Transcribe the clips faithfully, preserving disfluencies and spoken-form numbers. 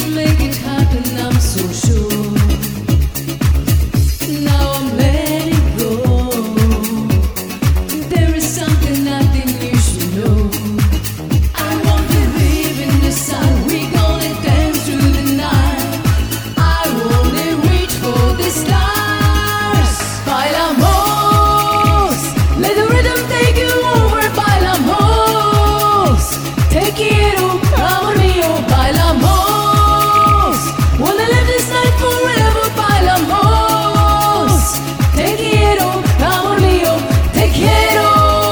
make it happen, I'm so sure. Now I'm letting go. There is something I think you should know. I won't believe in the sun. We're gonna dance through the night. I wanna reach for the stars. Bailamos, let the rhythm take you over. Bailamos, te quiero, amor mío. Bailamos, wanna live this night forever. Bailamos, te quiero, amor mío, te quiero.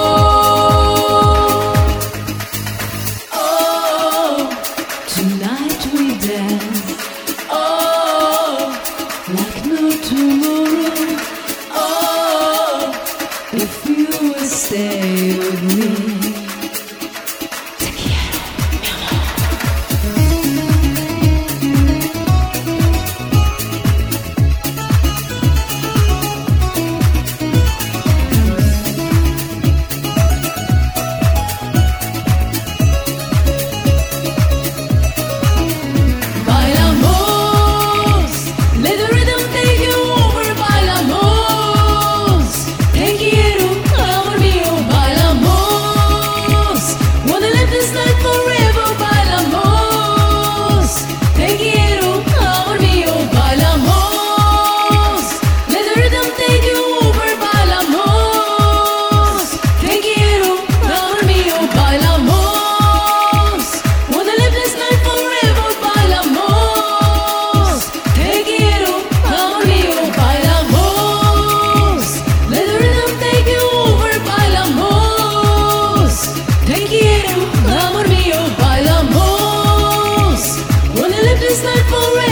Oh, tonight we dance. Oh, like no tomorrow. Oh, if you will stay with me. Te quiero, mi amor. Bailamos, let the rhythm take you over. Bailamos, te quiero, amor mío. Bailamos, wanna live this night forever. Bailamos, te quiero, amor mío. Bailamos, let the rhythm take you over. Bailamos, te quiero, amor mío. Bailamos, wanna live this night forever. Bailamos, te quiero, amor mío. Bailamos, let the rhythm take you over. Bailamos, te quiero, amor mío. Bailamos, wanna live this night forever.